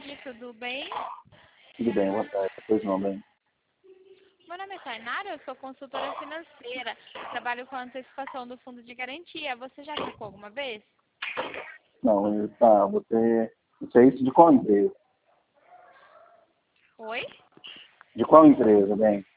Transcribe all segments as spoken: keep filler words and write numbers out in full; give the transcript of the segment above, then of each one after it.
tarde, tudo bem? Tudo bem, boa tarde. Pois não, bem. Meu nome é Tainara, eu sou consultora financeira. Trabalho com a antecipação do fundo de garantia. Você já sacou alguma vez? Não, eu- tá, você... Isso é isso de qual empresa? Oi? De qual empresa, bem?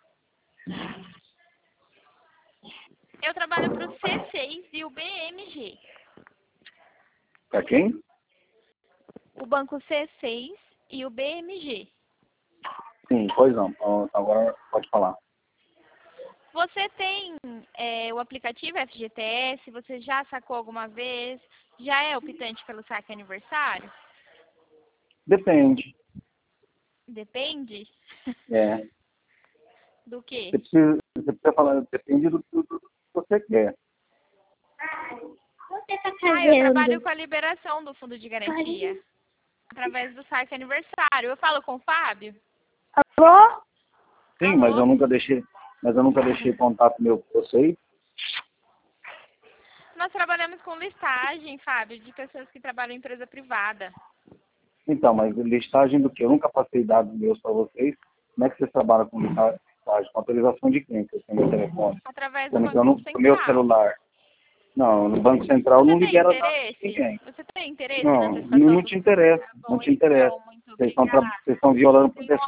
Eu trabalho para o C seis e o B M G. Pra quem? O banco C seis e o B M G. Sim, pois não. Então, agora pode falar. Você tem é, o aplicativo F G T S? Você já sacou alguma vez? Já é optante pelo saque aniversário? Depende. Depende? É. Do quê? Você precisa, você precisa falar, depende do, do, do que você quer. Você tá Ah, eu trabalho fazendo? com a liberação do fundo de garantia. Através do saque aniversário. Eu falo com o Fábio? Alô? Sim, Alô? mas eu nunca deixei, mas eu nunca deixei contato meu com vocês. Nós trabalhamos com listagem, Fábio, de pessoas que trabalham em empresa privada. Então, mas listagem do que? Eu nunca passei dados meus para vocês. Como é que vocês trabalham com listagem? Com autorização de quem? Que eu tenho meu telefone. Através do Sendo que eu Banco não, o meu Central. celular. Não, no Banco Central Você não tem libera dados de interesse? ninguém. Você tem interesse na Não, não, antecipação não do te fundo? interessa. Tá Não bom, te interessa. então. Muito Vocês estão, tra- obrigada. vocês estão violando Tenha um proteção